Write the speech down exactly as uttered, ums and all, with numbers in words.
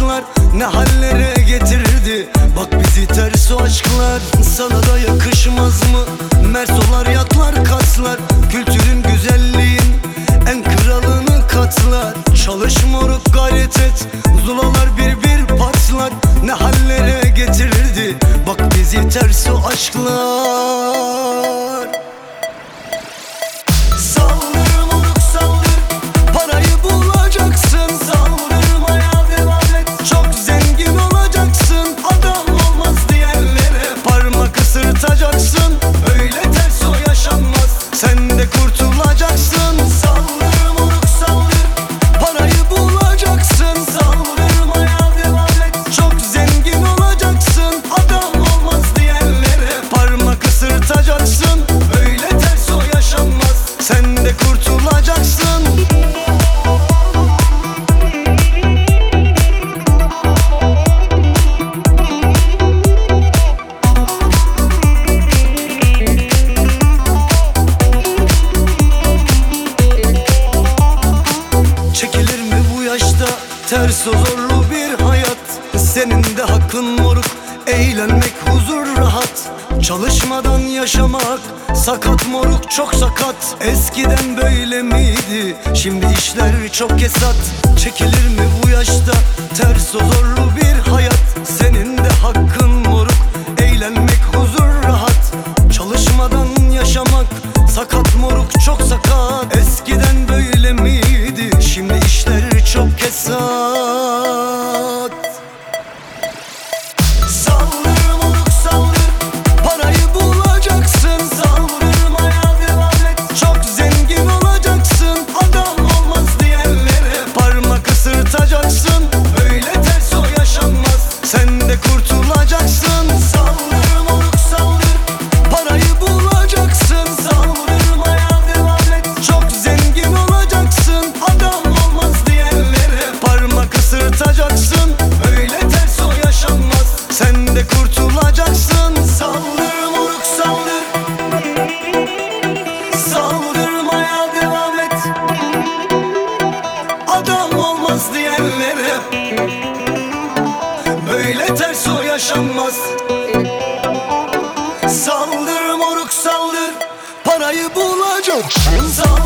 kaslar ne hallere getirdi. Bak bizi ters o aşklar. Sana da yakışmaz mı? Mersolar, yatlar, kaslar. Kültürün, güzelliğin en kralını katlar. Çalış moruk, gayret et. Zulalar bir bir patlar. Ne hallere getirdi. Bak bizi ters o aşklar. Saldır moruk saldır, parayı bulacaksın. Saldırmaya devam et, çok zengin olacaksın. Adam olmaz diyenlere parmak ısırtacaksın. Öyle ters o yaşanmaz, sen de kurtulacaksın. Saldır moruk saldır, parayı bulacaksın. Saldırmaya devam et, çok zengin olacaksın. Adam olmaz diyenlere parmak ısırtacaksın. Öyle ters o yaşanmaz, sen de kurtulacaksın. Çekilir mi bu yaşta ters o zorlu bir hayat? Senin de hakkın moruk, eğlenmek huzur rahat. Çalışmadan yaşamak sakat moruk, çok sakat. Eskiden böyle miydi? Şimdi işler çok kesat. Çekilir mi bu yaşta ters o zorlu bir hayat? Senin de hakkın moruk, eğlenmek huzur rahat. Çalışmadan yaşamak sakat moruk, çok sakat. Eskiden böyle miydi? Şimdi işler çok kesat. Saldır moruk saldır, parayı bulacaksın. Saldırmaya devam et, çok zengin olacaksın. Adam olmaz diyenlere parmak ısırtacaksın. Öyle ters o yaşanmaz, sen de kurtulacaksın. Saldır moruk saldır, parayı bulacaksın. Saldırmaya devam et, çok zengin olacaksın. Adam olmaz diyenlere parmak ısırtacaksın. Öyle ters o yaşanmaz, sen de kurtulacaksın. Saldır moruk saldır, saldırmaya devam et. Adam olmaz diyenlere böyle ters o yaşanmaz. Saldır moruk saldır, parayı bulacaksın. Saldır